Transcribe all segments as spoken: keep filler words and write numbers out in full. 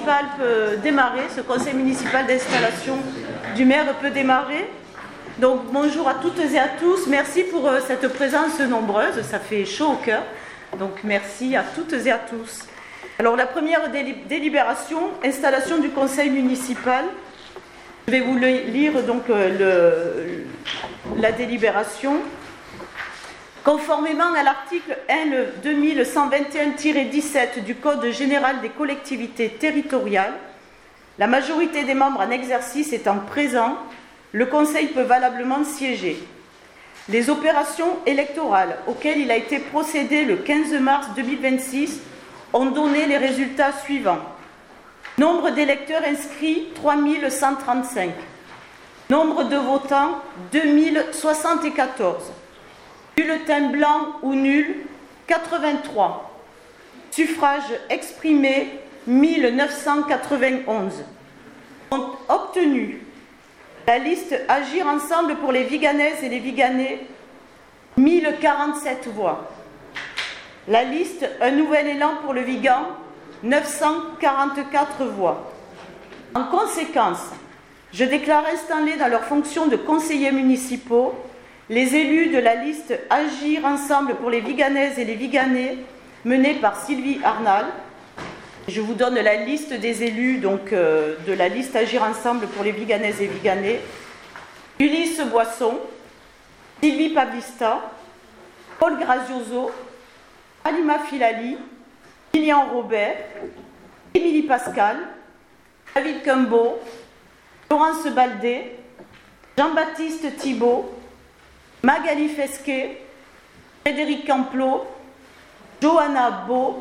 municipal peut démarrer, ce conseil municipal d'installation du maire peut démarrer. Donc bonjour à toutes et à tous, merci pour euh, cette présence nombreuse, ça fait chaud au cœur. Donc merci à toutes et à tous. Alors la première délibération, installation du conseil municipal. Je vais vous lire donc euh, le, la délibération. Conformément à l'article L deux mille cent vingt et un tiret dix-sept du Code général des collectivités territoriales, la majorité des membres en exercice étant présents, le Conseil peut valablement siéger. Les opérations électorales auxquelles il a été procédé le quinze mars deux mille vingt-six ont donné les résultats suivants. Nombre d'électeurs inscrits, trois mille cent trente-cinq. Nombre de votants, deux mille soixante-quatorze. Bulletin blanc ou nul, quatre-vingt-trois. Suffrage exprimé, mille neuf cent quatre-vingt-onze. Ont obtenu la liste Agir ensemble pour les Viganaises et les Viganais, mille quarante-sept voix. La liste Un nouvel élan pour le Vigan, neuf cent quarante-quatre voix. En conséquence, je déclare installés dans leur fonction de conseillers municipaux les élus de la liste Agir ensemble pour les Viganaises et les Viganais, menée par Sylvie Arnal. Je vous donne la liste des élus donc, euh, de la liste Agir ensemble pour les Viganaises et Viganais. Ulysse Boisson, Sylvie Pavlista, Paul Grazioso, Halima Filali, Lilian Robert, Émilie Pascal, David Cumbo, Laurence Baldé, Jean-Baptiste Thibault, Magali Fesquet, Frédéric Camplot, Johanna Beau,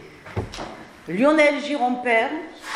Lionel Girompère,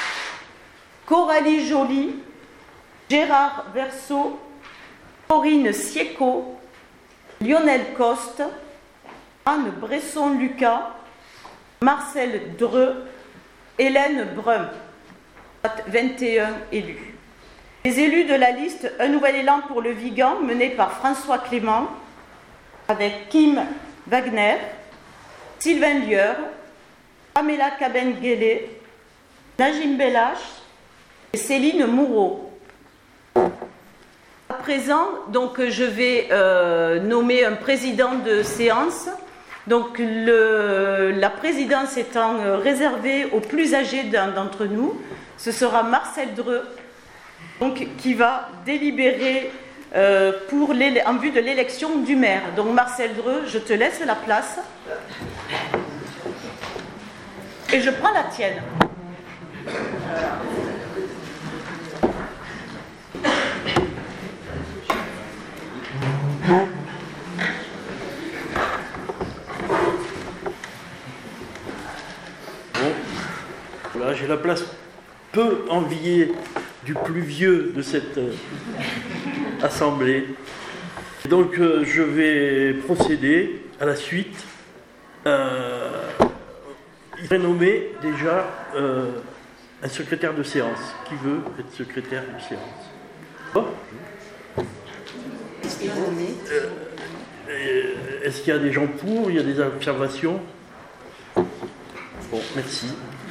Coralie Joly, Gérard Verseau, Corinne Sieco, Lionel Coste, Anne Bresson-Lucas, Marcel Dreux, Hélène Brun, vingt et un élus. Les élus de la liste Un nouvel élan pour le Vigan, menée par François Clément, avec Kim Wagner, Sylvain Lieur, Pamela Caben-Guélé, Najim Bellache et Céline Moureau. À présent, donc, je vais euh, nommer un président de séance. Donc, le, la présidence étant euh, réservée aux plus âgés d'entre nous, ce sera Marcel Dreux, donc, qui va délibérer euh, pour en vue de l'élection du maire. Donc, Marcel Dreux, je te laisse la place. Et je prends la tienne. Voilà, j'ai la place peu enviée du plus vieux de cette euh, assemblée. Donc euh, je vais procéder à la suite. Euh, il est nommé déjà euh, un secrétaire de séance. Qui veut être secrétaire de séance? Oh. euh, Est-ce qu'il y a des gens pour? Il y a des observations? Bon, merci.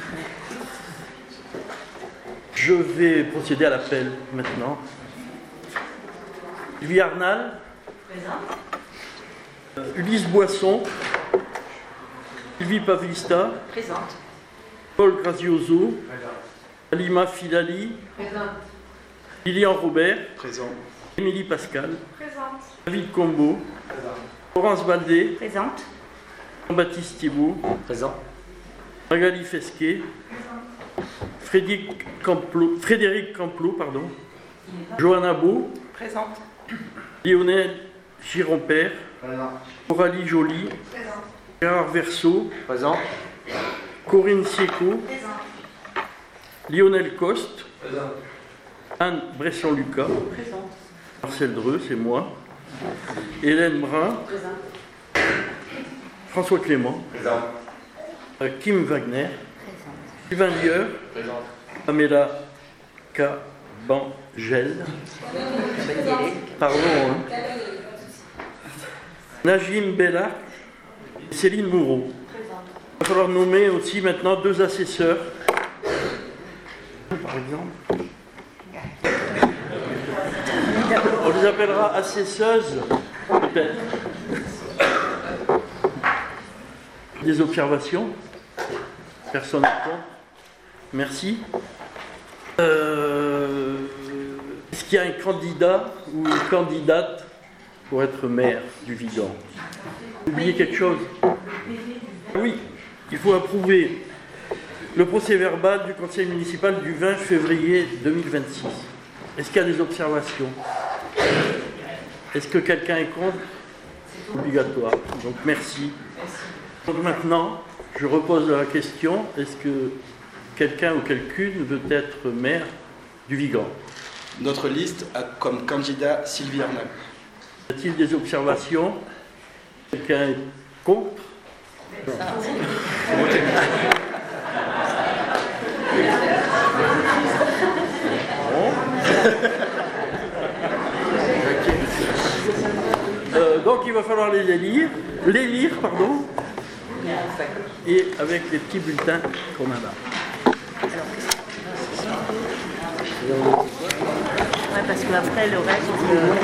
Je vais procéder à l'appel maintenant. Sylvie Arnal. Présent. Euh, Ulysse Boisson. Sylvie Pavlista. Présente. Paul Grazioso. Halima Filali. Présente. Lilian Robert. Présent. Émilie Pascal. Présente. David Combo. Présent. Laurence Baldé. Présente. Jean-Baptiste Thibault. Présent. Magali Fesquet. Frédéric Camplot, Frédéric Camplot, pardon. Johanna Beau. Présente. Lionel Girompère. Présent. Coralie Joly. Présente. Gérard Verseau. Présent. Corinne Sieco. Présente. Lionel Coste. Présent. Anne Bresson-Lucas. Présente. Marcel Dreux, c'est moi. Hélène Brun. Présente. François Clément. Présent. euh, Kim Wagner. Sylvain Lieur. Présent. Pamela Cabangel. Pardon. Hein. Najim Bella et Céline Moureau. Il va falloir nommer aussi maintenant deux assesseurs par exemple. On les appellera assesseuses, peut-être. Des observations? Personne ne répond. Merci. Euh, est-ce qu'il y a un candidat ou une candidate pour être maire du Vigan? Vous oubliez quelque chose? Oui, il faut approuver le procès-verbal du conseil municipal du vingt février deux mille vingt-six. Est-ce qu'il y a des observations? Est-ce que quelqu'un est contre? Obligatoire. Donc merci. Donc maintenant, je repose la question, est-ce que quelqu'un ou quelqu'une veut être maire du Vigan? Notre liste a comme candidat Sylvie Arnal. Y a-t-il des observations? Quelqu'un est contre? Non. Euh, donc il va falloir les élire, les lire, pardon, et avec les petits bulletins qu'on a là. Ouais, parce qu'après le reste. Euh...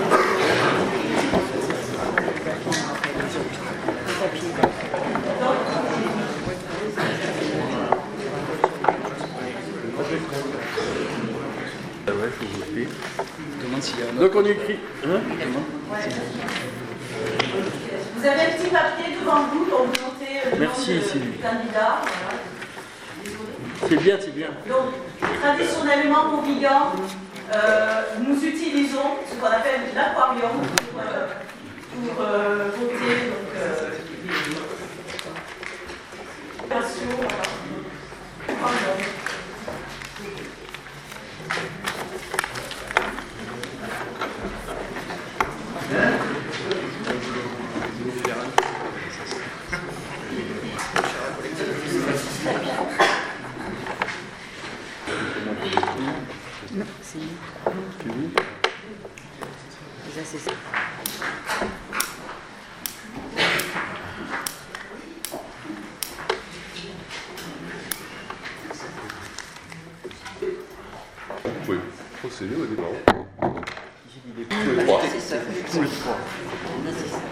Ah ouais, faut voter. Demande s'il y a un autre. Donc on écrit. Hein? Vous avez un petit papier devant vous pour vous noter le Merci, nom de, Sylvie. du candidat. C'est bien, c'est bien. Donc, traditionnellement au Vigan, euh, nous utilisons ce qu'on appelle l'aquarium pour, euh, pour euh, voter donc, euh, les versions. Voilà. Non, c'est nous. Déjà, c'est ça. Vous pouvez procéder au débat. Tous les trois. C'est ça. Tous les trois. Là, c'est ça.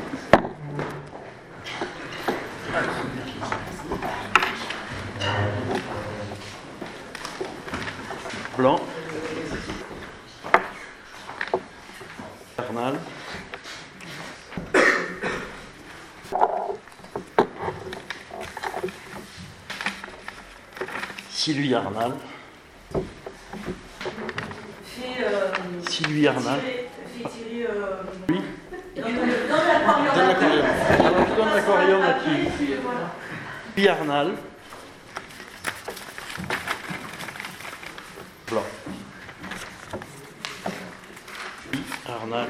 Blanc. Arnal. Sylvie Arnal. Fait, euh, Sylvie Arnal. tirer, fait tirer, euh, Oui. dans le- dans l'aquarium. Dans l'aquarium. Alors je donne l'aquarium à qui? Puis, voilà. Sylvie Arnal. Blanc. Arnal.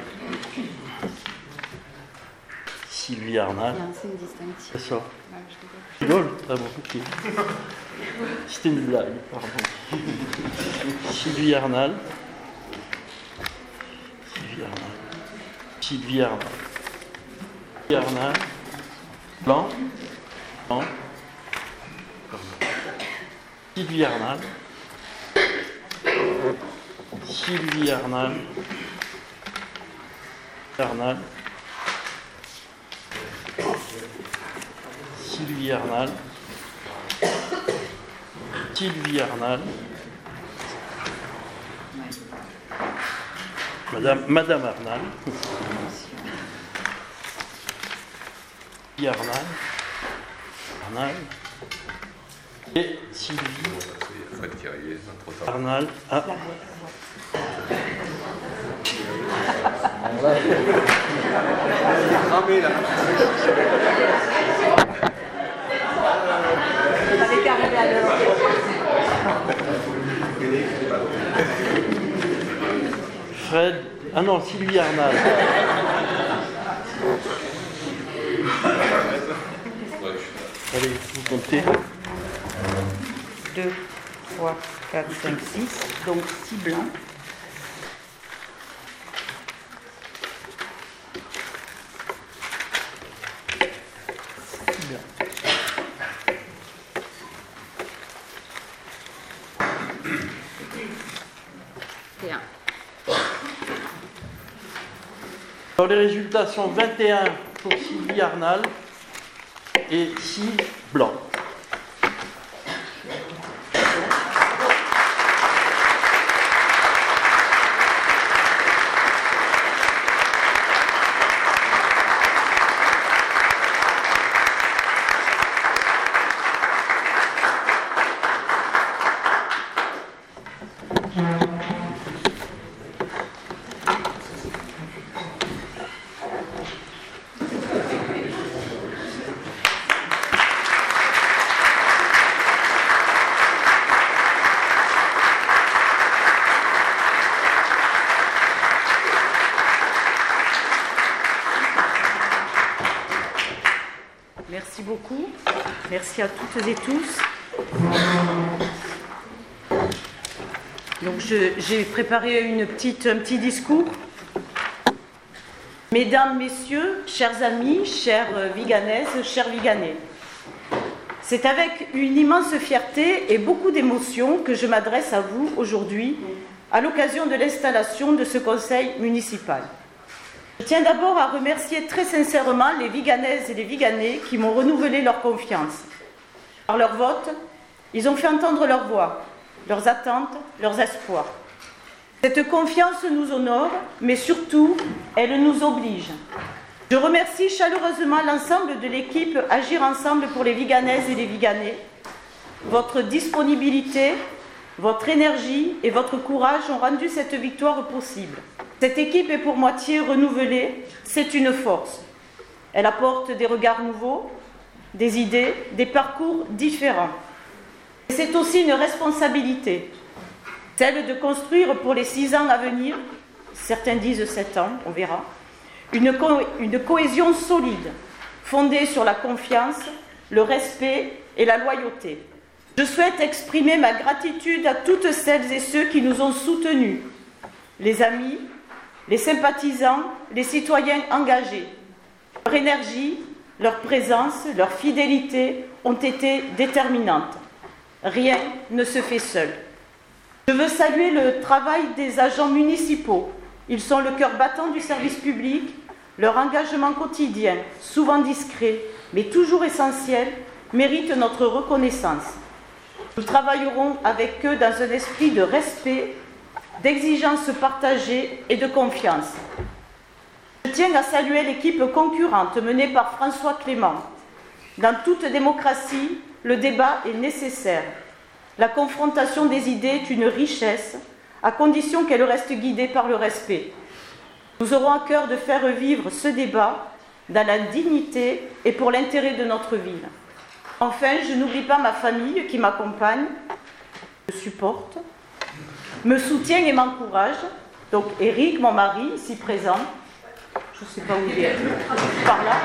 Sylvie Arnal. Il y a un signe distinctif. C'est ça. Ouais, je rigole. Tu rigoles? Ah bon, ok. C'était une blague, pardon. Sylvie Arnal. Sylvie Arnal. Sylvie Arnal. Sylvie Arnal. Blanc. Blanc. Pardon. Sylvie Arnal. Sylvie Arnal. Arnal. Sylvie Arnal. Sylvie Arnal. Madame, Madame Arnal. Sylvie Arnal. Arnal. Et Sylvie Fred Thierry, trop tard. Arnal. Ah. Cramé là. Fallait qu'arriver à l'heure. Fred. Ah non, Sylvie Arnal. Allez, vous comptez. deux, trois, quatre, cinq, six. Donc six blancs. Bien. Alors les résultats sont vingt et un pour Sylvie Arnal et six blancs. Merci beaucoup. Merci à toutes et tous. Donc je, j'ai préparé une petite, un petit discours. Mesdames, Messieurs, chers amis, chères Viganaises, chers Viganais, c'est avec une immense fierté et beaucoup d'émotion que je m'adresse à vous aujourd'hui à l'occasion de l'installation de ce conseil municipal. Je tiens d'abord à remercier très sincèrement les Viganaises et les Viganais qui m'ont renouvelé leur confiance. Par leur vote, ils ont fait entendre leur voix, leurs attentes, leurs espoirs. Cette confiance nous honore, mais surtout, elle nous oblige. Je remercie chaleureusement l'ensemble de l'équipe Agir Ensemble pour les Viganaises et les Viganais. Votre disponibilité, votre énergie et votre courage ont rendu cette victoire possible. Cette équipe est pour moitié renouvelée, c'est une force. Elle apporte des regards nouveaux, des idées, des parcours différents. Et c'est aussi une responsabilité, celle de construire pour les six ans à venir, certains disent sept ans, on verra, une, co- une cohésion solide, fondée sur la confiance, le respect et la loyauté. Je souhaite exprimer ma gratitude à toutes celles et ceux qui nous ont soutenus, les amis, les sympathisants, les citoyens engagés. Leur énergie, leur présence, leur fidélité ont été déterminantes. Rien ne se fait seul. Je veux saluer le travail des agents municipaux. Ils sont le cœur battant du service public. Leur engagement quotidien, souvent discret, mais toujours essentiel, mérite notre reconnaissance. Nous travaillerons avec eux dans un esprit de respect, d'exigence partagée et de confiance. Je tiens à saluer l'équipe concurrente menée par François Clément. Dans toute démocratie, le débat est nécessaire. La confrontation des idées est une richesse, à condition qu'elle reste guidée par le respect. Nous aurons à cœur de faire vivre ce débat dans la dignité et pour l'intérêt de notre ville. Enfin, je n'oublie pas ma famille qui m'accompagne, me supporte, me soutient et m'encourage. Donc Éric, mon mari, ici présent, je ne sais pas où il est, par là.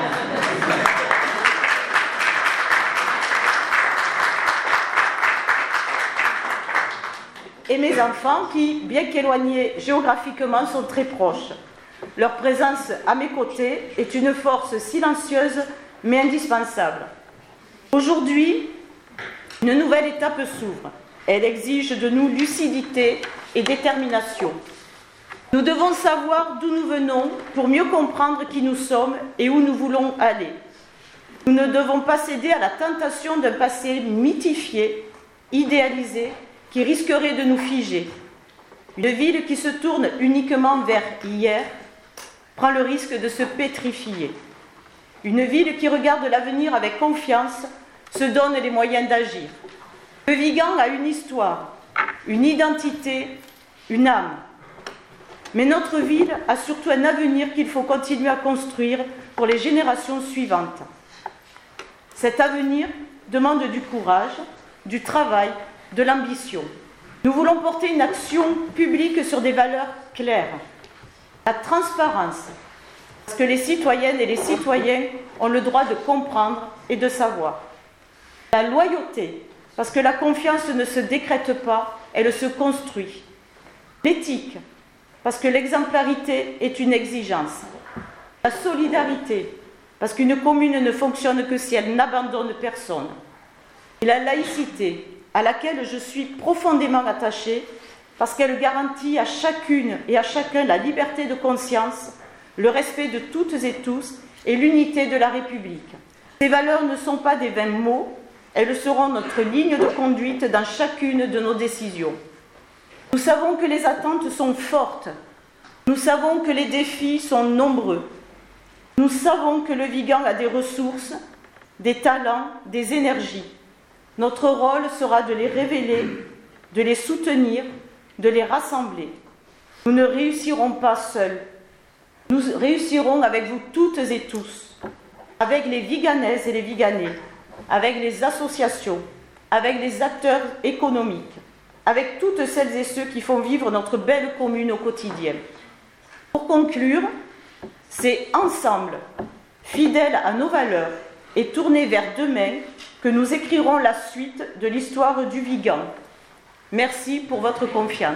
Et mes enfants qui, bien qu'éloignés géographiquement, sont très proches. Leur présence à mes côtés est une force silencieuse mais indispensable. Aujourd'hui, une nouvelle étape s'ouvre. Elle exige de nous lucidité et détermination. Nous devons savoir d'où nous venons pour mieux comprendre qui nous sommes et où nous voulons aller. Nous ne devons pas céder à la tentation d'un passé mythifié, idéalisé, qui risquerait de nous figer. Une ville qui se tourne uniquement vers hier prend le risque de se pétrifier. Une ville qui regarde l'avenir avec confiance se donne les moyens d'agir. Le Vigan a une histoire, une identité, une âme. Mais notre ville a surtout un avenir qu'il faut continuer à construire pour les générations suivantes. Cet avenir demande du courage, du travail, de l'ambition. Nous voulons porter une action publique sur des valeurs claires. La transparence, parce que les citoyennes et les citoyens ont le droit de comprendre et de savoir. La loyauté, parce que la confiance ne se décrète pas, elle se construit. L'éthique, parce que l'exemplarité est une exigence. La solidarité, parce qu'une commune ne fonctionne que si elle n'abandonne personne. Et la laïcité, à laquelle je suis profondément attachée, parce qu'elle garantit à chacune et à chacun la liberté de conscience, le respect de toutes et tous et l'unité de la République. Ces valeurs ne sont pas des vains mots, elles seront notre ligne de conduite dans chacune de nos décisions. Nous savons que les attentes sont fortes, nous savons que les défis sont nombreux, nous savons que le Vigan a des ressources, des talents, des énergies. Notre rôle sera de les révéler, de les soutenir, de les rassembler. Nous ne réussirons pas seuls. Nous réussirons avec vous toutes et tous, avec les Viganaises et les Viganais, avec les associations, avec les acteurs économiques, avec toutes celles et ceux qui font vivre notre belle commune au quotidien. Pour conclure, c'est ensemble, fidèles à nos valeurs et tournés vers demain, que nous écrirons la suite de l'histoire du Vigan. Merci pour votre confiance.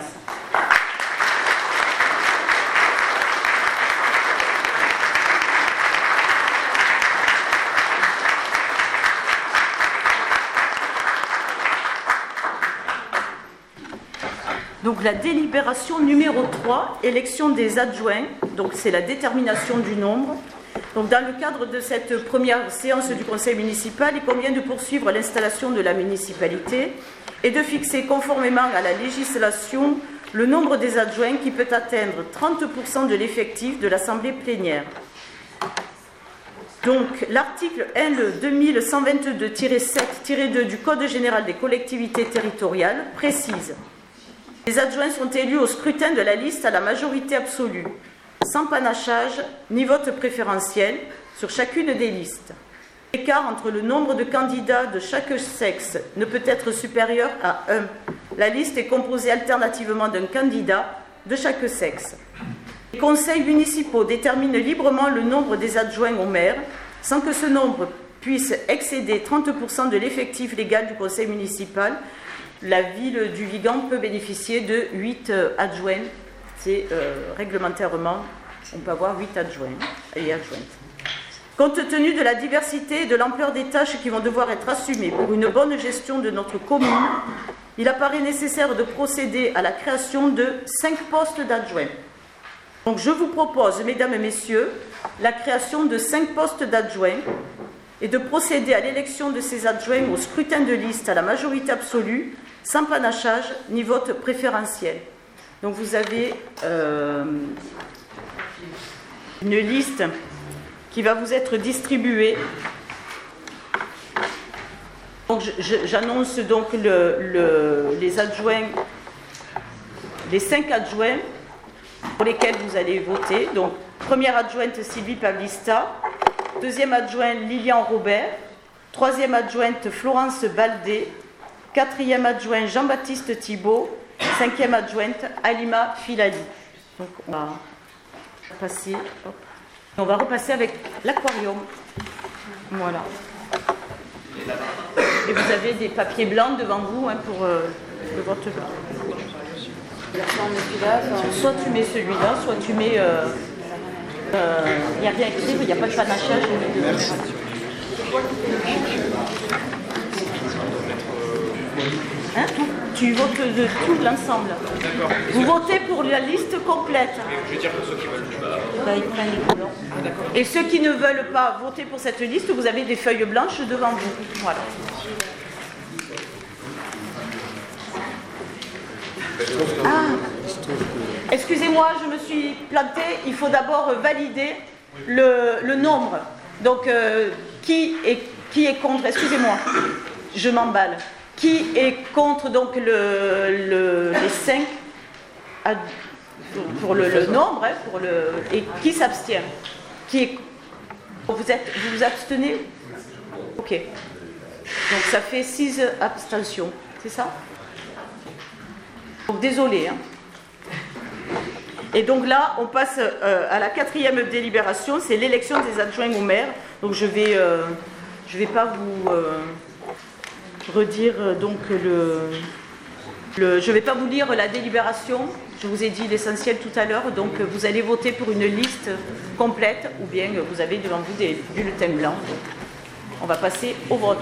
Donc la délibération numéro trois, élection des adjoints, donc c'est la détermination du nombre. Donc dans le cadre de cette première séance du conseil municipal, il convient de poursuivre l'installation de la municipalité et de fixer conformément à la législation le nombre des adjoints qui peut atteindre trente pour cent de l'effectif de l'assemblée plénière. Donc l'article L deux mille cent vingt-deux tiret sept tiret deux du Code général des collectivités territoriales précise: les adjoints sont élus au scrutin de la liste à la majorité absolue, sans panachage ni vote préférentiel sur chacune des listes. L'écart entre le nombre de candidats de chaque sexe ne peut être supérieur à un. La liste est composée alternativement d'un candidat de chaque sexe. Les conseils municipaux déterminent librement le nombre des adjoints au maire, sans que ce nombre puisse excéder trente pour cent de l'effectif légal du conseil municipal. La ville du Vigan peut bénéficier de huit adjoints. C'est euh, réglementairement, on peut avoir huit adjoints et adjointes. Compte tenu de la diversité et de l'ampleur des tâches qui vont devoir être assumées pour une bonne gestion de notre commune, il apparaît nécessaire de procéder à la création de cinq postes d'adjoints. Donc je vous propose, mesdames et messieurs, la création de cinq postes d'adjoints et de procéder à l'élection de ces adjoints au scrutin de liste à la majorité absolue, sans panachage ni vote préférentiel. Donc vous avez euh, une liste qui va vous être distribuée. Donc j'annonce donc le, le, les adjoints, les cinq adjoints pour lesquels vous allez voter. Donc première adjointe Sylvie Pavlista, deuxième adjoint Lilian Robert, troisième adjointe Florence Baldé, quatrième adjoint Jean-Baptiste Thibault, cinquième adjointe Alima Filali. Donc on va passer, hop. On va repasser avec l'aquarium. Voilà. Et vous avez des papiers blancs devant vous hein, pour euh, le vote blanc. Soit tu mets celui-là, soit tu mets. Il euh, n'y euh, a rien écrit, il n'y a pas de panachage. Hein, tout, tu votes de tout l'ensemble. Vous votez pour la liste complète. Je vais dire pour ceux qui veulent plus bas. Ben, ils prennent les couleurs. Et ceux qui ne veulent pas voter pour cette liste, vous avez des feuilles blanches devant vous. Voilà. Ah, excusez-moi, je me suis plantée. Il faut d'abord valider le, le nombre. Donc, euh, qui, est, qui est contre? Excusez-moi, je m'emballe. Qui est contre donc le, le, les cinq pour le, le nombre hein, pour le, et qui s'abstient? Qui est, vous, êtes, vous vous abstenez? Ok. Donc ça fait six abstentions, c'est ça? Donc désolé. Hein. Et donc là, on passe euh, à la quatrième délibération, c'est l'élection des adjoints au maire. Donc je vais, euh, je vais pas vous euh, redire donc le, le, je vais pas vous lire la délibération. Je vous ai dit l'essentiel tout à l'heure. Donc vous allez voter pour une liste complète, ou bien vous avez devant vous des bulletins blancs. Donc, on va passer au vote.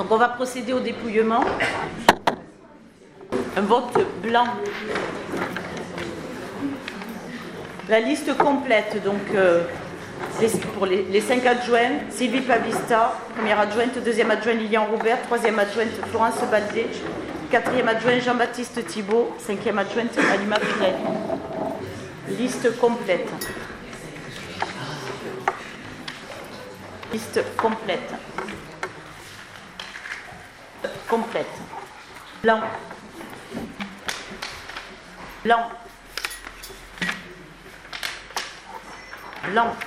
Donc on va procéder au dépouillement. Un vote blanc. La liste complète, donc euh, les, pour les, les cinq adjoints, Sylvie Pavista, première adjointe, deuxième adjoint Lilian Robert, troisième adjointe Florence Baldé, quatrième adjoint Jean-Baptiste Thibault, cinquième adjointe Alima Finelli. Liste complète. Liste complète. Complète. Blanc. Blanc. Blanc.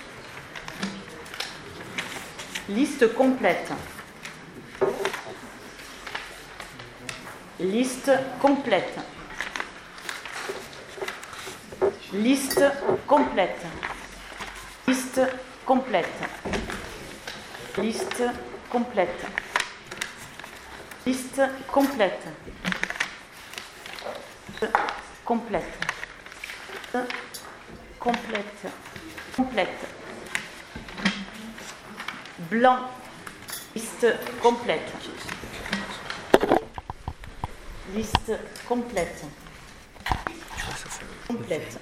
Liste complète. Liste complète. Liste complète. Liste complète. Liste complète. Liste complète. Complète. Complète. Complète. Blanc. Liste complète. Liste complète. Complète.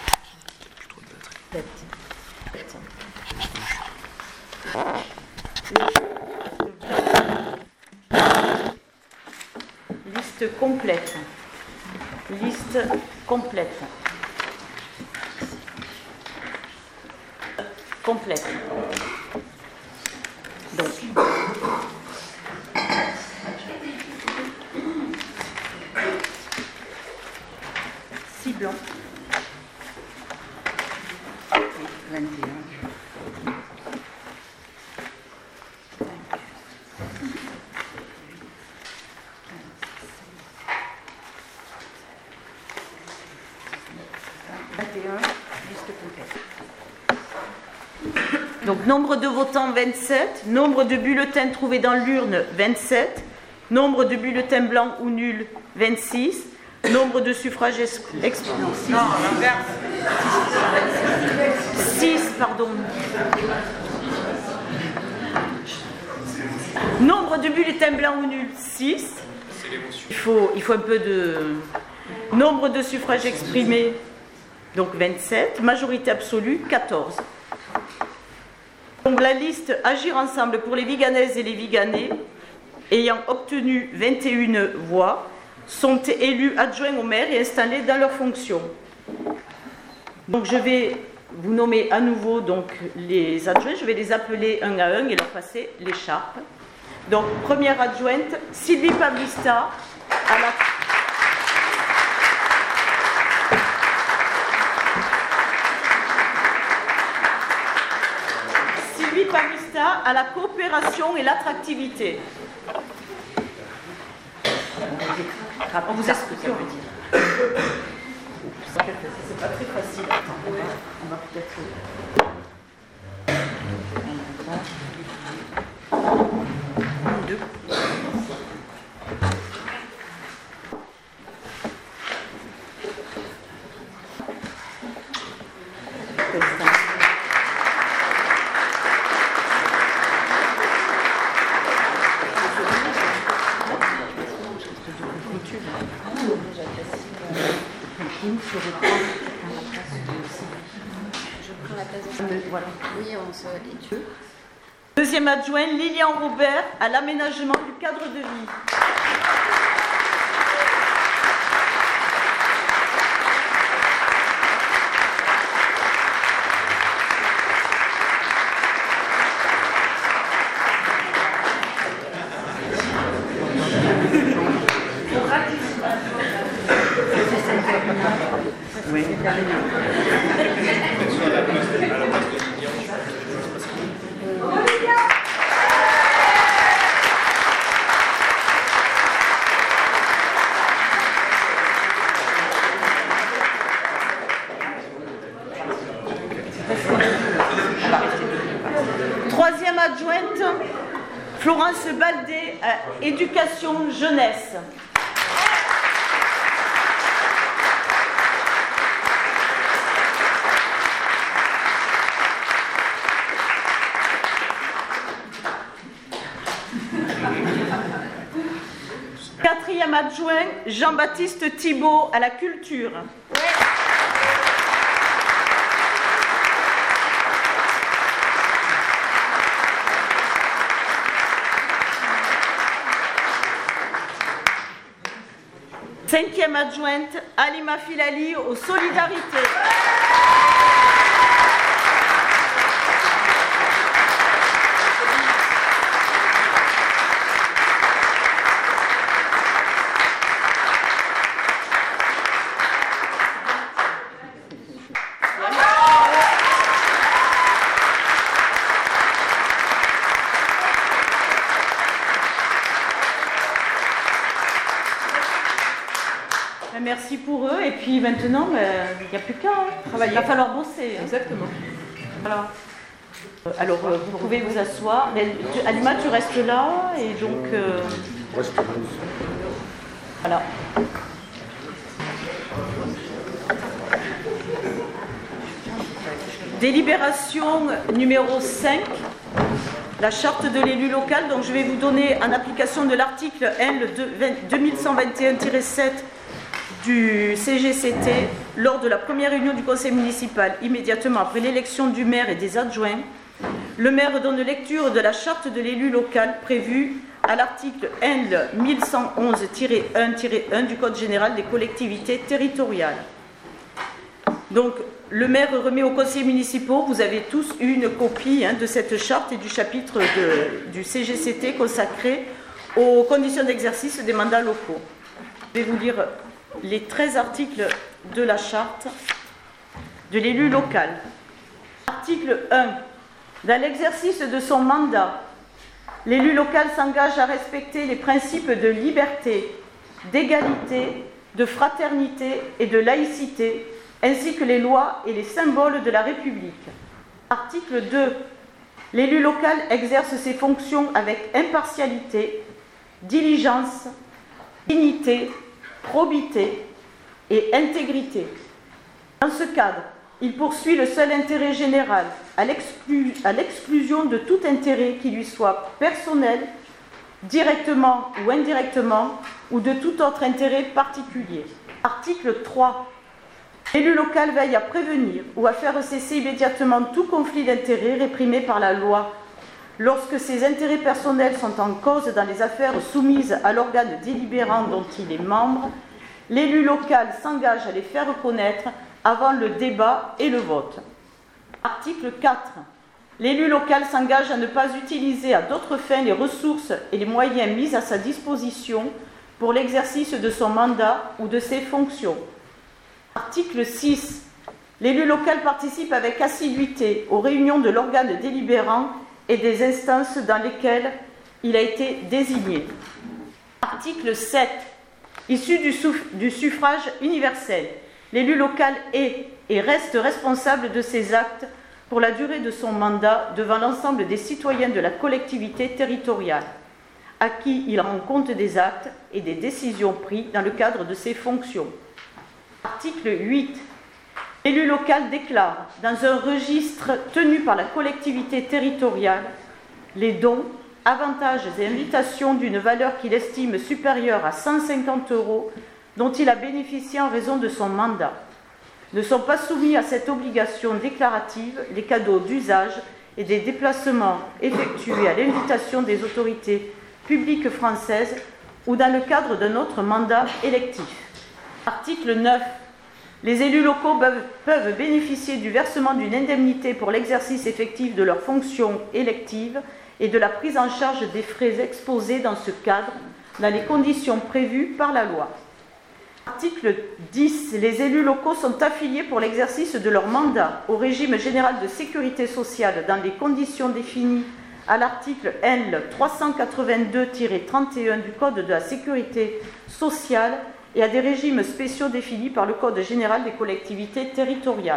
Liste complète. Liste complète. Complète. Donc, six blancs. vingt et un. vingt et un, liste complète. Donc, nombre de votants vingt-sept, nombre de bulletins trouvés dans l'urne vingt-sept, nombre de bulletins blancs ou nuls vingt-six, nombre de suffrages exprimés. Non, l'inverse. six, pardon. Nombre de bulletins blancs ou nuls six. Il faut, il faut un peu de. Nombre de suffrages exprimés, donc vingt-sept. Majorité absolue, quatorze. Donc la liste Agir ensemble pour les Viganaises et les Viganais, ayant obtenu vingt et une voix, sont élus adjoints au maire et installés dans leurs fonctions. Donc je vais vous nommer à nouveau donc, les adjoints, je vais les appeler un à un et leur passer l'écharpe. Donc première adjointe, Sylvie Pavista, à la... Sylvie Pavista à la coopération et l'attractivité. On vous explique ce que ça veut dire. C'est pas très facile. Attends, on va, on va peut-être. Un, deux. Voilà. Oui, on se étudie. Deuxième adjoint, Lilian Robert, à l'aménagement du cadre de vie. Oui. Troisième adjointe, Florence Baldé, à Éducation Jeunesse. Quatrième adjoint, Jean-Baptiste Thibault à la culture. Cinquième adjointe, Halima Filali aux solidarités. Merci pour eux, et puis maintenant, il ben, n'y a plus qu'à hein. Il va falloir bosser. Exactement. Alors, alors euh, vous pouvez vous asseoir. Mais, tu, Halima, tu restes là, et donc... Euh, voilà. Délibération numéro cinq, la charte de l'élu local. Donc je vais vous donner, en application de l'article L deux mille cent vingt et un tiret sept du C G C T, lors de la première réunion du conseil municipal, immédiatement après l'élection du maire et des adjoints, le maire donne lecture de la charte de l'élu local prévue à l'article L mille cent onze tiret un tiret un du Code général des collectivités territoriales. Donc, le maire remet aux conseillers municipaux, vous avez tous eu une copie hein, de cette charte et du chapitre de, du C G C T consacré aux conditions d'exercice des mandats locaux. Je vais vous lire les treize articles de la charte de l'élu local. Article un. Dans l'exercice de son mandat, l'élu local s'engage à respecter les principes de liberté, d'égalité, de fraternité et de laïcité, ainsi que les lois et les symboles de la République. Article deux. L'élu local exerce ses fonctions avec impartialité, diligence, dignité, probité et intégrité. Dans ce cadre, il poursuit le seul intérêt général, à l'exclu- à l'exclusion de tout intérêt qui lui soit personnel, directement ou indirectement, ou de tout autre intérêt particulier. Article trois. L'élu local veille à prévenir ou à faire cesser immédiatement tout conflit d'intérêts réprimé par la loi. Lorsque ses intérêts personnels sont en cause dans les affaires soumises à l'organe délibérant dont il est membre, l'élu local s'engage à les faire connaître avant le débat et le vote. Article quatre. L'élu local s'engage à ne pas utiliser à d'autres fins les ressources et les moyens mis à sa disposition pour l'exercice de son mandat ou de ses fonctions. Article six. L'élu local participe avec assiduité aux réunions de l'organe délibérant et des instances dans lesquelles il a été désigné. Article sept. Issu du, souf- du suffrage universel, l'élu local est et reste responsable de ses actes pour la durée de son mandat devant l'ensemble des citoyens de la collectivité territoriale, à qui il rend compte des actes et des décisions prises dans le cadre de ses fonctions. Article huit. L'élu local déclare, dans un registre tenu par la collectivité territoriale, les dons, avantages et invitations d'une valeur qu'il estime supérieure à cent cinquante euros dont il a bénéficié en raison de son mandat. Ne sont pas soumis à cette obligation déclarative les cadeaux d'usage et des déplacements effectués à l'invitation des autorités publiques françaises ou dans le cadre d'un autre mandat électif. Article neuf. Les élus locaux peuvent bénéficier du versement d'une indemnité pour l'exercice effectif de leurs fonctions électives et de la prise en charge des frais exposés dans ce cadre, dans les conditions prévues par la loi. Article dix. Les élus locaux sont affiliés pour l'exercice de leur mandat au régime général de sécurité sociale dans les conditions définies à l'article L trois cent quatre-vingt-deux tiret trente et un du Code de la sécurité sociale et à des régimes spéciaux définis par le Code général des collectivités territoriales.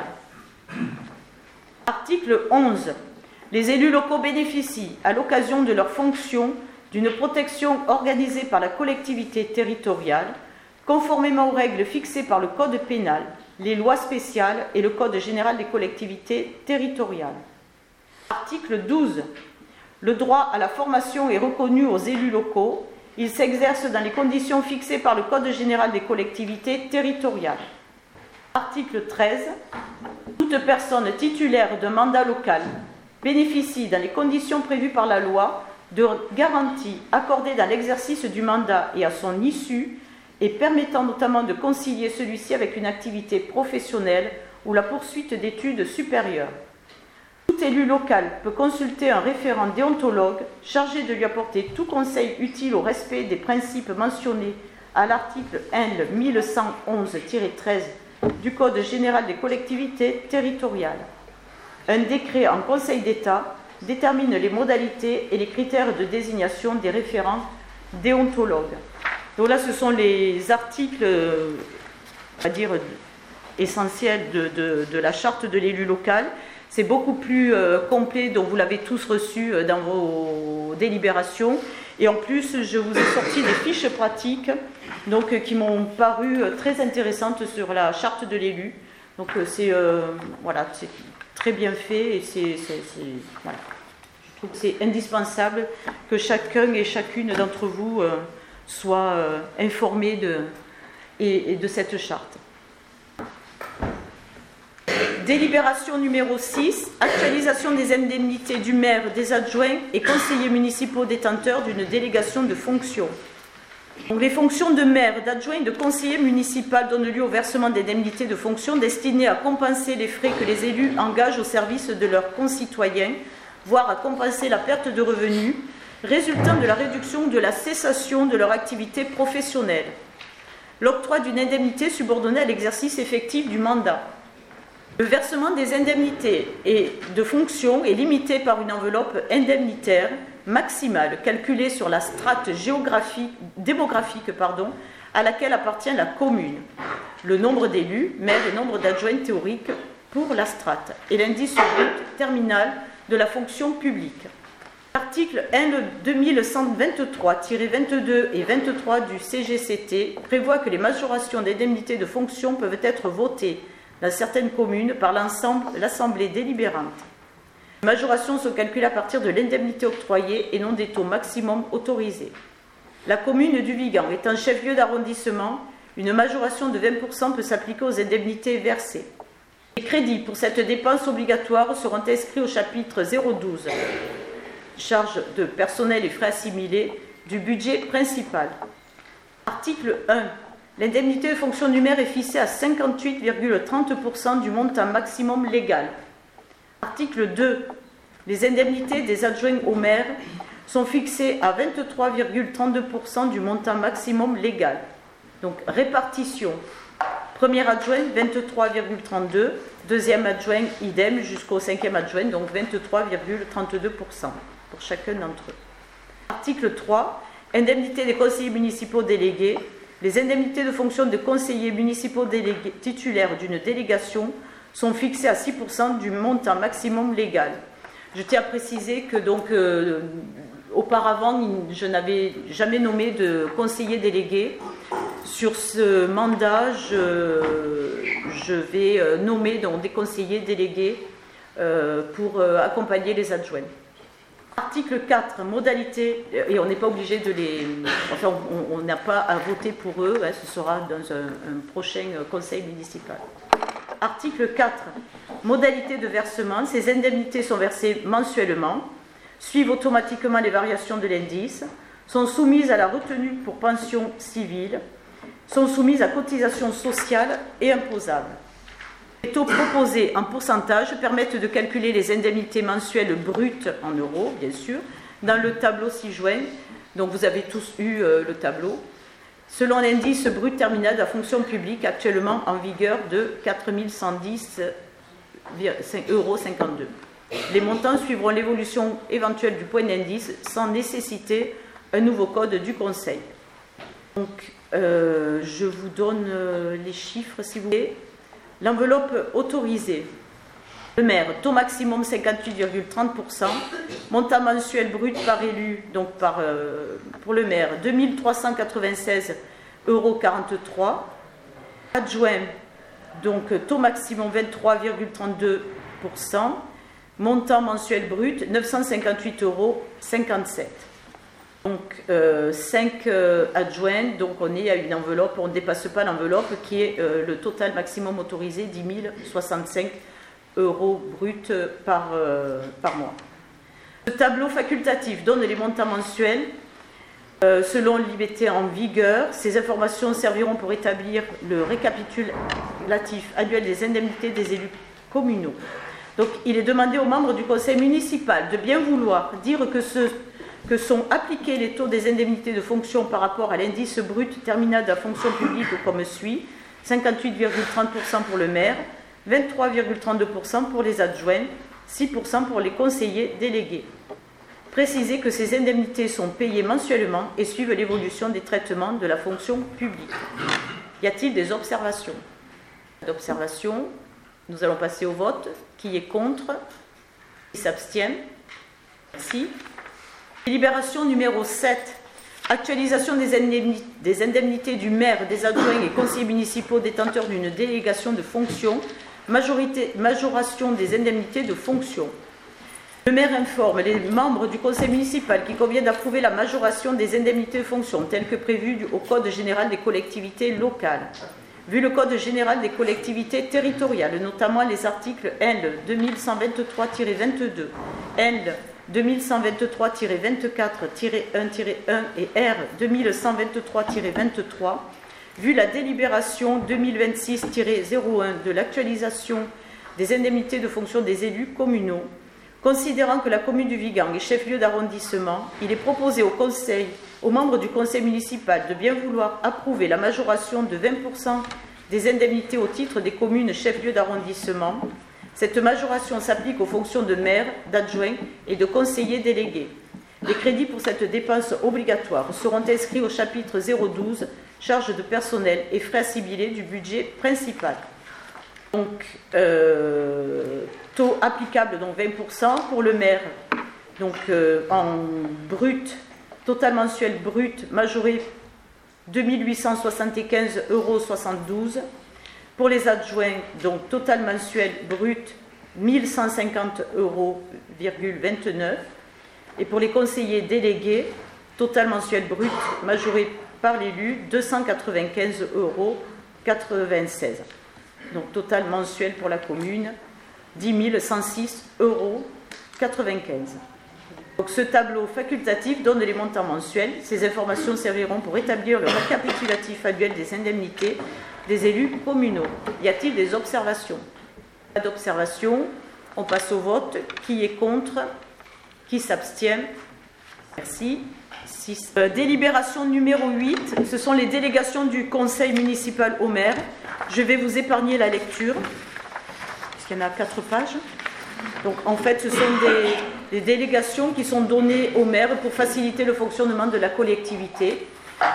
Article onze. Les élus locaux bénéficient, à l'occasion de leurs fonctions, d'une protection organisée par la collectivité territoriale, conformément aux règles fixées par le Code pénal, les lois spéciales et le Code général des collectivités territoriales. Article douze. Le droit à la formation est reconnu aux élus locaux Il s'exerce dans les conditions fixées par le Code général des collectivités territoriales. Article treize. Toute personne titulaire d'un mandat local bénéficie, dans les conditions prévues par la loi, de garanties accordées dans l'exercice du mandat et à son issue, et permettant notamment de concilier celui-ci avec une activité professionnelle ou la poursuite d'études supérieures. Tout élu local peut consulter un référent déontologue chargé de lui apporter tout conseil utile au respect des principes mentionnés à l'article L mille cent onze tiret treize du Code général des collectivités territoriales. Un décret en Conseil d'État détermine les modalités et les critères de désignation des référents déontologues. Donc là, ce sont les articles, on va dire, essentiels de, de, de la charte de l'élu local. C'est beaucoup plus euh, complet, donc vous l'avez tous reçu euh, dans vos délibérations. Et en plus, je vous ai sorti des fiches pratiques donc, euh, qui m'ont paru euh, très intéressantes sur la charte de l'élu. Donc euh, c'est euh, voilà, c'est très bien fait et c'est, c'est, c'est, voilà. Je trouve que c'est indispensable que chacun et chacune d'entre vous euh, soit euh, informé de, et, et de cette charte. Délibération numéro six, actualisation des indemnités du maire, des adjoints et conseillers municipaux détenteurs d'une délégation de fonctions. Donc, les fonctions de maire, d'adjoint et de conseiller municipal donnent lieu au versement d'indemnités de fonctions destinées à compenser les frais que les élus engagent au service de leurs concitoyens, voire à compenser la perte de revenus résultant de la réduction ou de la cessation de leur activité professionnelle. L'octroi d'une indemnité subordonnée à l'exercice effectif du mandat. Le versement des indemnités et de fonctions est limité par une enveloppe indemnitaire maximale calculée sur la strate géographique, démographique pardon, à laquelle appartient la commune, le nombre d'élus, maires et nombre d'adjoints théoriques pour la strate, et l'indice brut terminal de la fonction publique. L'article L deux mille cent vingt-trois tiret vingt-deux et vingt-trois du C G C T prévoit que les majorations d'indemnités de fonction peuvent être votées dans certaines communes par l'ensemble, l'assemblée délibérante. Les majorations sont calculées à partir de l'indemnité octroyée et non des taux maximum autorisés. La commune du Vigan étant chef-lieu d'arrondissement, une majoration de vingt pour cent peut s'appliquer aux indemnités versées. Les crédits pour cette dépense obligatoire seront inscrits au chapitre zéro douze, charges de personnel et frais assimilés, du budget principal. Article un. L'indemnité de fonction du maire est fixée à cinquante-huit virgule trente pour cent du montant maximum légal. Article deux. Les indemnités des adjoints au maire sont fixées à vingt-trois virgule trente-deux pour cent du montant maximum légal. Donc, répartition. Premier adjoint, vingt-trois virgule trente-deux. Deuxième adjoint, idem, jusqu'au cinquième adjoint, donc vingt-trois virgule trente-deux pour cent pour chacun d'entre eux. Article trois. Indemnité des conseillers municipaux délégués. Les indemnités de fonction de conseillers municipaux délégués, titulaires d'une délégation sont fixées à six pour cent du montant maximum légal. Je tiens à préciser que donc, euh, auparavant, je n'avais jamais nommé de conseiller délégué. Sur ce mandat, je, je vais euh, nommer donc, des conseillers délégués euh, pour euh, accompagner les adjoints. Article quatre, modalités, et on n'est pas obligé de les... Enfin, on n'a pas à voter pour eux, hein, ce sera dans un, un prochain conseil municipal. Article quatre, modalités de versement. Ces indemnités sont versées mensuellement, suivent automatiquement les variations de l'indice, sont soumises à la retenue pour pension civile, sont soumises à cotisation sociale et imposable. Les taux proposés en pourcentage permettent de calculer les indemnités mensuelles brutes en euros, bien sûr, dans le tableau ci-joint. Donc vous avez tous eu euh, le tableau. Selon l'indice brut terminal de la fonction publique actuellement en vigueur de quatre mille cent dix euros cinquante-deux. Les montants suivront l'évolution éventuelle du point d'indice sans nécessiter un nouveau code du Conseil. Donc euh, je vous donne euh, les chiffres si vous voulez. L'enveloppe autorisée. Le maire, taux maximum cinquante-huit virgule trente pour cent, montant mensuel brut par élu, donc par, euh, pour le maire, deux mille trois cent quatre-vingt-seize euros quarante-trois. Adjoint, donc taux maximum vingt-trois virgule trente-deux pour cent, montant mensuel brut neuf cent cinquante-huit euros cinquante-sept. Donc euh, cinq euh, adjoints, donc on est à une enveloppe, on ne dépasse pas l'enveloppe qui est euh, le total maximum autorisé, dix mille soixante-cinq euros bruts par, euh, par mois. Le tableau facultatif donne les montants mensuels euh, selon l'I B T en vigueur. Ces informations serviront pour établir le récapitulatif annuel des indemnités des élus communaux. Donc il est demandé aux membres du conseil municipal de bien vouloir dire que, ce, que sont appliqués les taux des indemnités de fonction par rapport à l'indice brut terminal de la fonction publique comme suit: cinquante-huit virgule trente pour cent pour le maire, vingt-trois virgule trente-deux pour cent pour les adjoints, six pour cent pour les conseillers délégués. Préciser que ces indemnités sont payées mensuellement et suivent l'évolution des traitements de la fonction publique. Y a-t-il des observations? D'observation, nous allons passer au vote. Qui est contre? Qui s'abstient? Merci. Délibération numéro sept. Actualisation des indemnités, des indemnités du maire, des adjoints et conseillers municipaux détenteurs d'une délégation de fonction. Majorité, majoration des indemnités de fonction. Le maire informe les membres du conseil municipal qu'il convient d'approuver la majoration des indemnités de fonction telle que prévue au Code général des collectivités locales. Vu le Code général des collectivités territoriales, notamment les articles L deux mille cent vingt-trois tiret vingt-deux, L deux mille cent vingt-trois tiret vingt-quatre tiret un tiret un et R deux mille cent vingt-trois tiret vingt-trois, vu la délibération deux mille vingt-six tiret zéro un de l'actualisation des indemnités de fonction des élus communaux, considérant que la commune du Vigan est chef-lieu d'arrondissement, il est proposé au conseil, aux membres du conseil municipal de bien vouloir approuver la majoration de vingt pour cent des indemnités au titre des communes chef-lieu d'arrondissement. Cette majoration s'applique aux fonctions de maire, d'adjoint et de conseiller délégué. Les crédits pour cette dépense obligatoire seront inscrits au chapitre zéro douze, charges de personnel et frais assimilés du budget principal. Donc, euh, taux applicable, donc vingt pour cent pour le maire, donc euh, en brut, total mensuel brut, majoré deux mille huit cent soixante-quinze euros soixante-douze. Pour les adjoints, donc total mensuel brut, mille cent cinquante euros vingt-neuf. Et pour les conseillers délégués, total mensuel brut, majoré par l'élu, deux cent quatre-vingt-quinze euros quatre-vingt-seize. Donc total mensuel pour la commune, dix mille cent six euros quatre-vingt-quinze. Donc ce tableau facultatif donne les montants mensuels. Ces informations serviront pour établir le récapitulatif annuel des indemnités des élus communaux. Y a-t-il des observations? Pas d'observation. On passe au vote. Qui est contre? Qui s'abstient? Merci. six. Euh, délibération numéro huit. Ce sont les délégations du conseil municipal au maire. Je vais vous épargner la lecture, puisqu'il y en a quatre pages. Donc en fait, ce sont des, des délégations qui sont données au maire pour faciliter le fonctionnement de la collectivité.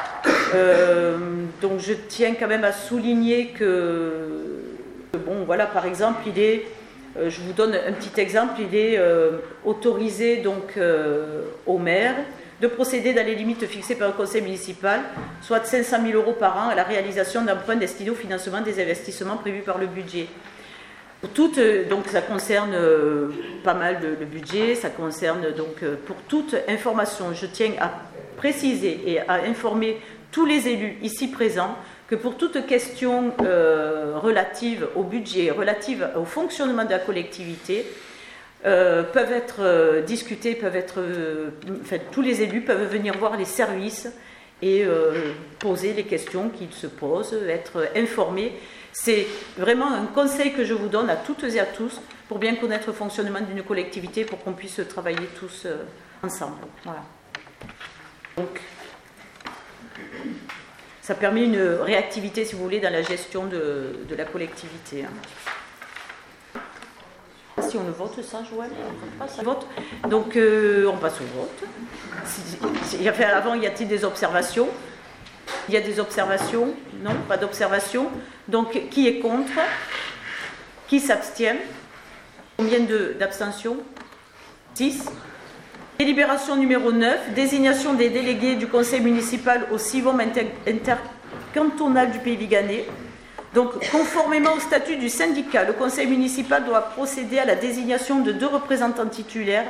Euh, donc je tiens quand même à souligner que, bon voilà, par exemple, il est, euh, je vous donne un petit exemple, il est euh, autorisé donc euh, au maire de procéder dans les limites fixées par le conseil municipal, soit cinq cent mille euros par an à la réalisation d'emprunts destinés au financement des investissements prévus par le budget. Pour toute, donc ça concerne euh, pas mal de, le budget, ça concerne donc euh, pour toute information, je tiens à préciser et à informer tous les élus ici présents que pour toute question euh, relative au budget, relative au fonctionnement de la collectivité, euh, peuvent être euh, discutées, peuvent être, euh, enfin, tous les élus peuvent venir voir les services et euh, poser les questions qu'ils se posent, être informés. C'est vraiment un conseil que je vous donne à toutes et à tous pour bien connaître le fonctionnement d'une collectivité, pour qu'on puisse travailler tous euh, ensemble. Voilà. Donc, ça permet une réactivité, si vous voulez, dans la gestion de, de la collectivité. Hein. Si on le vote, ça, Joël, on passe, vote. Donc, euh, on passe au vote. Si, si, avant, y a-t-il des observations? Il y a des observations? Non, pas d'observations. Donc, qui est contre? Qui s'abstient? Combien de, d'abstentions? six. Délibération numéro neuf, désignation des délégués du conseil municipal au CIVOM inter, intercantonal du Pays Viganais. Donc, conformément au statut du syndicat, le conseil municipal doit procéder à la désignation de deux représentants titulaires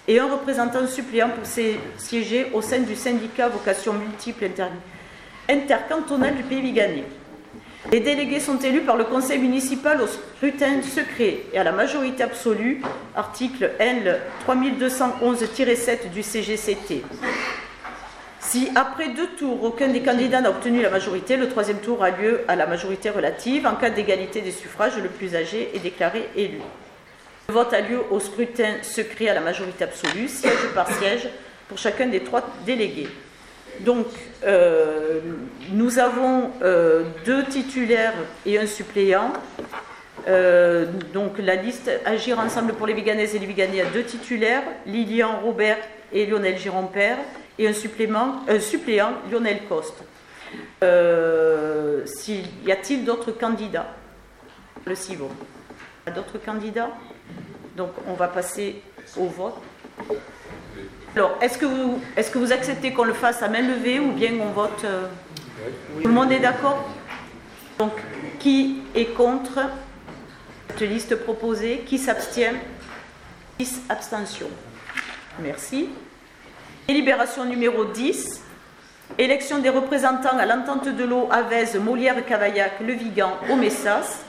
et un représentant suppléant pour siéger au sein du syndicat vocation multiple inter- intercantonal du Pays Viganais. Les délégués sont élus par le conseil municipal au scrutin secret et à la majorité absolue, article L trois mille deux cent onze tiret sept du C G C T. Si après deux tours, aucun des candidats n'a obtenu la majorité, le troisième tour a lieu à la majorité relative. En cas d'égalité des suffrages, le plus âgé est déclaré élu. Le vote a lieu au scrutin secret à la majorité absolue, siège par siège, pour chacun des trois délégués. Donc, euh, nous avons euh, deux titulaires et un suppléant. Euh, donc, la liste Agir ensemble pour les Viganaises et les Viganais a deux titulaires, Lilian Robert et Lionel Giron-Père, et un, supplément, un suppléant, Lionel Coste. Euh, s'il, y a-t-il d'autres candidats? Le Civon. D'autres candidats? Donc, on va passer au vote. Alors, est-ce que vous, est-ce que vous acceptez qu'on le fasse à main levée ou bien on vote euh... Tout le monde est d'accord? Donc, qui est contre cette liste proposée? Qui s'abstient? dix abstentions. Merci. Délibération numéro dix. Élection des représentants à l'entente de l'eau Avez, Molière, Cavaillac, Le Vigan, Omessas.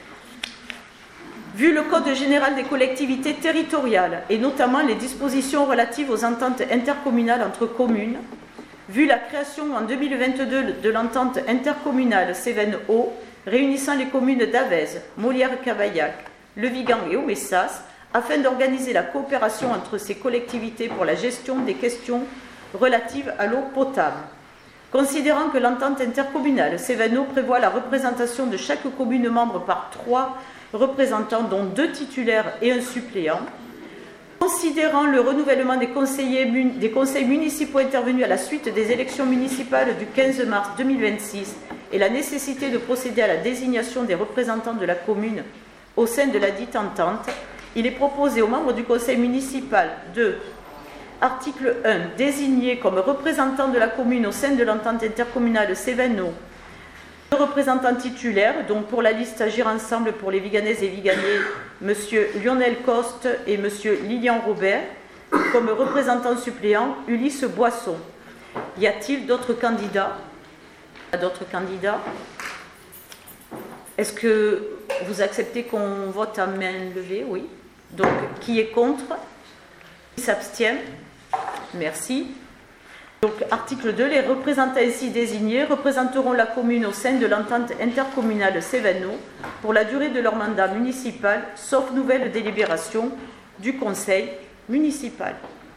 Vu le Code général des collectivités territoriales et notamment les dispositions relatives aux ententes intercommunales entre communes, vu la création en deux mille vingt-deux de l'entente intercommunale Cévennes-Eau réunissant les communes d'Avez, Molière-Cavaillac, Le Vigan et Omessas, afin d'organiser la coopération entre ces collectivités pour la gestion des questions relatives à l'eau potable. Considérant que l'entente intercommunale Cévennes-Eau prévoit la représentation de chaque commune membre par trois représentants, dont deux titulaires et un suppléant, considérant le renouvellement des, conseillers, des conseils municipaux intervenus à la suite des élections municipales du quinze mars deux mille vingt-six et la nécessité de procéder à la désignation des représentants de la commune au sein de la dite entente, il est proposé aux membres du conseil municipal de, article un, désigner comme représentant de la commune au sein de l'entente intercommunale Cévennes-Eau deux représentants titulaires, donc pour la liste Agir ensemble pour les Viganaises et Viganais, M. Lionel Coste et M. Lilian Robert, comme représentants suppléants, Ulysse Boisson. Y a-t-il d'autres candidats? D'autres candidats? Est-ce que vous acceptez qu'on vote à main levée? Oui. Donc, qui est contre? Qui s'abstient? Merci. Donc, article deux, les représentants ainsi désignés représenteront la commune au sein de l'entente intercommunale Cévennes-Eau pour la durée de leur mandat municipal, sauf nouvelle délibération du conseil municipal.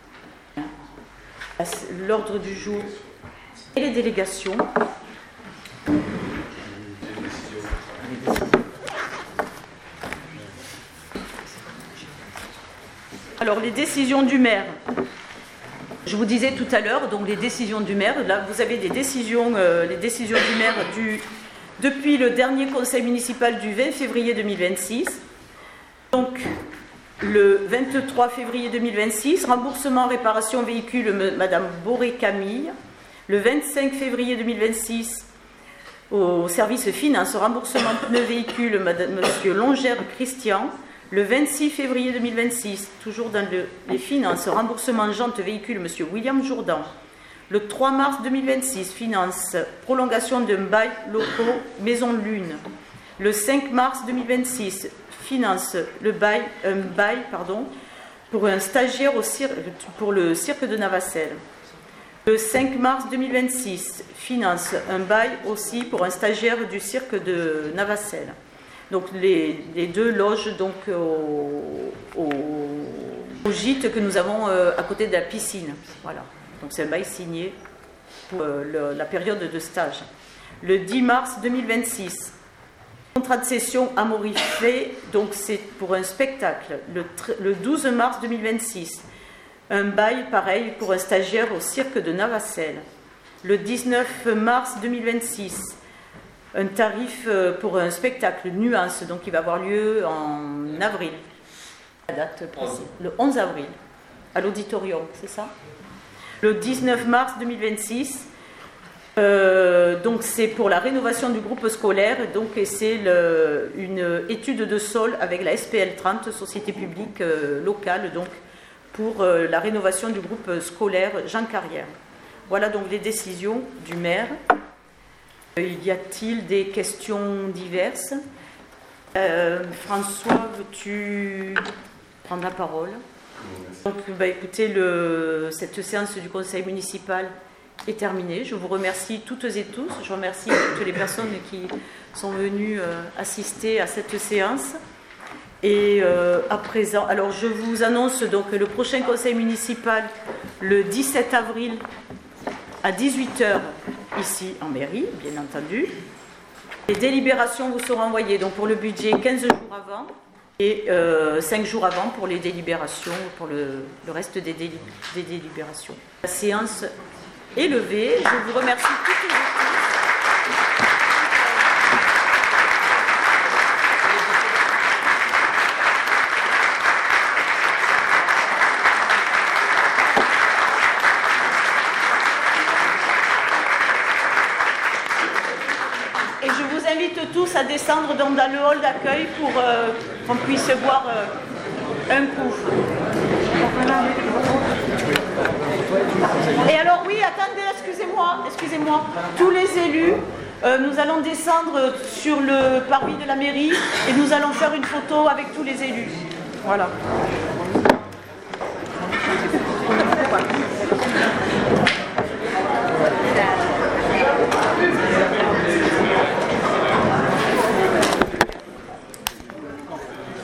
L'ordre du jour et les délégations. Alors, les décisions du maire. Je vous disais tout à l'heure, donc les décisions du maire, là vous avez des décisions, euh, les décisions du maire du, depuis le dernier conseil municipal du vingt février deux mille vingt-six. Donc le vingt-trois février deux mille vingt-six, remboursement réparation véhicule Madame Boré-Camille. Le vingt-cinq février deux mille vingt-six, au service finance, remboursement pneus véhicule Madame Monsieur Longère Christian. Le vingt-six février deux mille vingt-six, toujours dans le, les finances, remboursement jantes véhicule M. William Jourdan. Le trois mars deux mille vingt-six, finance, prolongation d'un bail locaux Maison Lune. Le cinq mars deux mille vingt-six, finance le bail, un bail pardon, pour un stagiaire au cir, pour le cirque de Navacelles. Le cinq mars deux mille vingt-six, finance un bail aussi pour un stagiaire du cirque de Navacelles. Donc les, les deux logent donc au, au, au gîte que nous avons euh, à côté de la piscine. Voilà. Donc c'est un bail signé pour euh, le, la période de stage. Le dix mars deux mille vingt-six, contrat de cession amorifé, donc c'est pour un spectacle. Le, le douze mars deux mille vingt-six, un bail pareil pour un stagiaire au cirque de Navacelles. Le dix-neuf mars deux mille vingt-six, un tarif pour un spectacle Nuance, donc qui va avoir lieu en avril. La date précise, le onze avril, à l'auditorium, c'est ça? Le dix-neuf mars deux mille vingt-six, euh, donc c'est pour la rénovation du groupe scolaire, donc et c'est le, une étude de sol avec la S P L trente, Société publique euh, locale, donc pour euh, la rénovation du groupe scolaire Jean Carrière. Voilà donc les décisions du maire. Y a-t-il des questions diverses? euh, François, veux-tu prendre la parole? Donc, bah, écoutez, le, cette séance du conseil municipal est terminée. Je vous remercie toutes et tous. Je remercie toutes les personnes qui sont venues euh, assister à cette séance. Et euh, à présent, alors je vous annonce donc le prochain conseil municipal le dix-sept avril à dix-huit heures ici en mairie, bien entendu. Les délibérations vous seront envoyées donc pour le budget quinze jours avant et euh, cinq jours avant pour les délibérations, pour le, le reste des, déli- des délibérations. La séance est levée. Je vous remercie toutes et tous. Tous à descendre dans, dans le hall d'accueil pour euh, qu'on puisse boire euh, un coup. Et alors oui, attendez, excusez-moi, excusez-moi, tous les élus, euh, nous allons descendre sur le parvis de la mairie et nous allons faire une photo avec tous les élus. Voilà.